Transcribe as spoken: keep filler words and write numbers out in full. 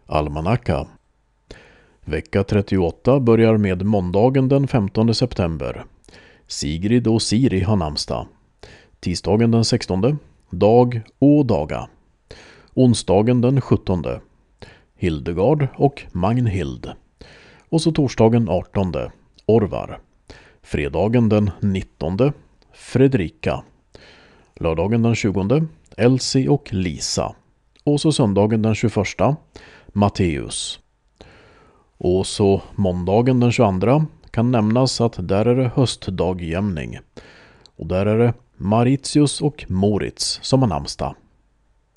Almanacka. Vecka trettioåtta börjar med måndagen den femtonde september. Sigrid och Siri har namnsdag. Tisdagen den sextonde. Dag och daga. Onsdagen den sjuttonde. Hildegard och Magnhild. Och så torsdagen artonde. Orvar. Fredagen den nittonde. Fredrika. Lördagen den tjugonde. Elsie och Lisa. Och så söndagen den tjugoförsta. Matteus. Och så måndagen den tjugoandra kan nämnas att där är det höstdagjämning. Och där är det Mauritius och Moritz som har namnsdag.